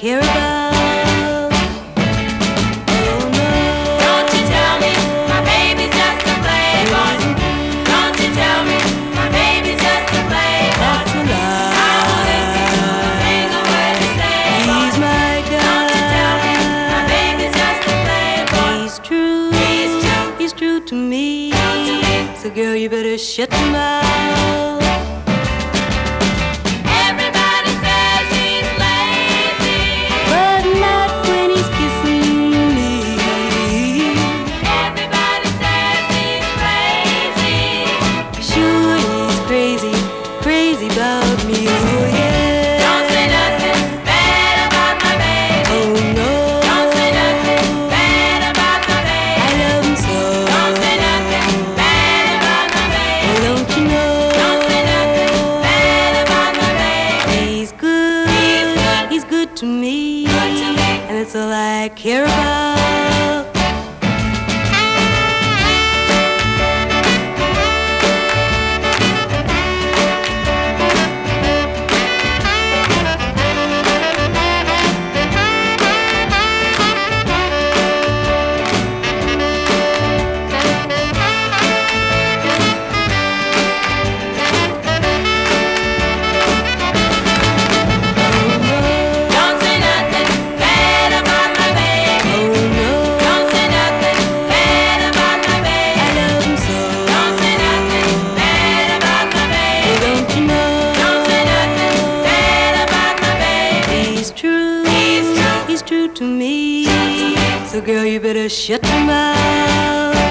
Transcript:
care about. Oh no. Don't you tell me my baby's just a playboy. Don't you tell me my baby's just a playboy. That's a lie. I won't listen to a single word you say, boy. He's my guy. Don't you tell me my baby's just a playboy. He's true. He's true. He's true to me. So girl, you better shut your mouth. Everybody says he's lazy. But not when he's kissing me. Everybody says he's crazy. Sure he's crazy, crazy about me. Oh yeah. Don't say nothing bad about my baby. Oh no. Don't say nothing bad about my baby. I love him so. Don't say nothing bad about my baby. Oh, don't you know? Don't say nothing bad about my baby. He's good. He's good. He's good to me. Good to me. And that's all I care about. Don't say nothing bad about my baby. Oh no. Don't say nothing bad about my I baby. love him so. Don't say nothing bad about my Oh, baby. don't you know? Don't say nothing bad about my baby. He's true. He's true. He's true to me. True to me. So girl, you better shut your mouth.